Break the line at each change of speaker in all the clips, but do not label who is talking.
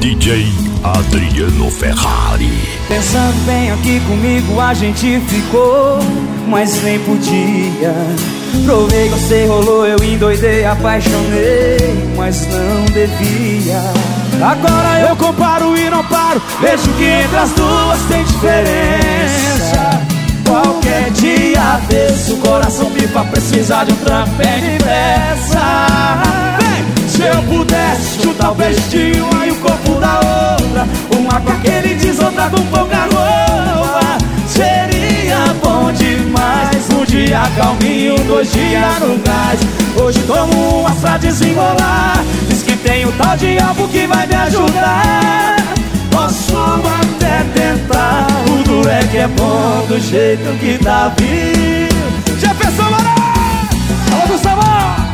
DJ Adriano Ferrari.
Pensando bem aqui comigo, a gente ficou, mas nem podia. Provei, você rolou, eu endoidei, apaixonei, mas não devia. Agora eu comparo e não paro, vejo que entre as duas tem diferença. Qualquer dia desse o coração pipa, precisa de um trampo bem depressa. Se eu pudesse chutar o beijo de uma e o corpo da outra, uma com aquele diz, outra com pouca roupa, seria bom demais. Um dia calminho, 2 dias no gás. Hoje tomo umas pra desenrolar. Diz que tem um tal de algo que vai me ajudar. Posso até tentar, o duro é que é bom do jeito que tá vindo. Já pensou, mano? Alô, Gustavo!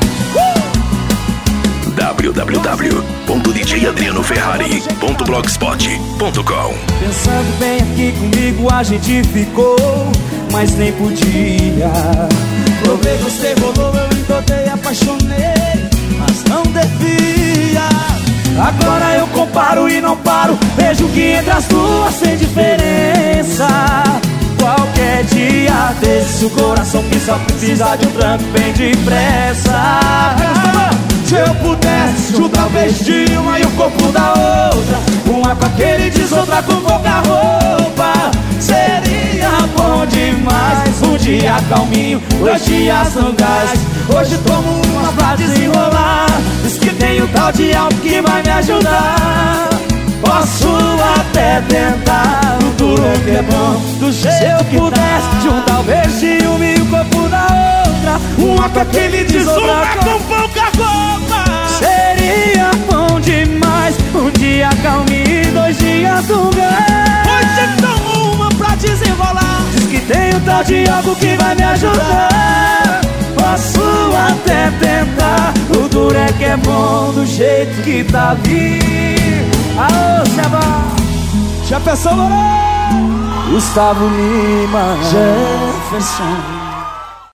www.djadrianoferrari.blogspot.com.
Pensando bem aqui comigo, a gente ficou, mas nem podia. Provei, você rolou, eu endoidei, apaixonei, mas não devia. Agora eu comparo e não paro, vejo que entre as duas tem diferença. Qualquer dia desse o coração que só precisa de um tranco bem depressa. Se eu pudesse chutar o beijo de uma e o corpo da outra, uma com aquele diz, outra com pouca roupa, seria bom demais. Um dia calminho, 2 dias no gás. Hoje tomo uma pra desenrolar. Diz que tem um tal de algo que vai me ajudar. Posso até tentar, o duro é que é bom do jeito. Se eu pudesse juntar o beijo de uma e o corpo da outra, uma com aquele diz, outra com pouca roupa, seria bom demais. Um dia calminho, 2 dias no gás. Hoje tomo uma pra desenrolar. Diz que tem um tal de algo que vai me ajudar. Posso até tentar, o duro é que é bom do jeito que tá vindo. Alô, Seba! Já pensou, Gustavo Lima, Jefferson.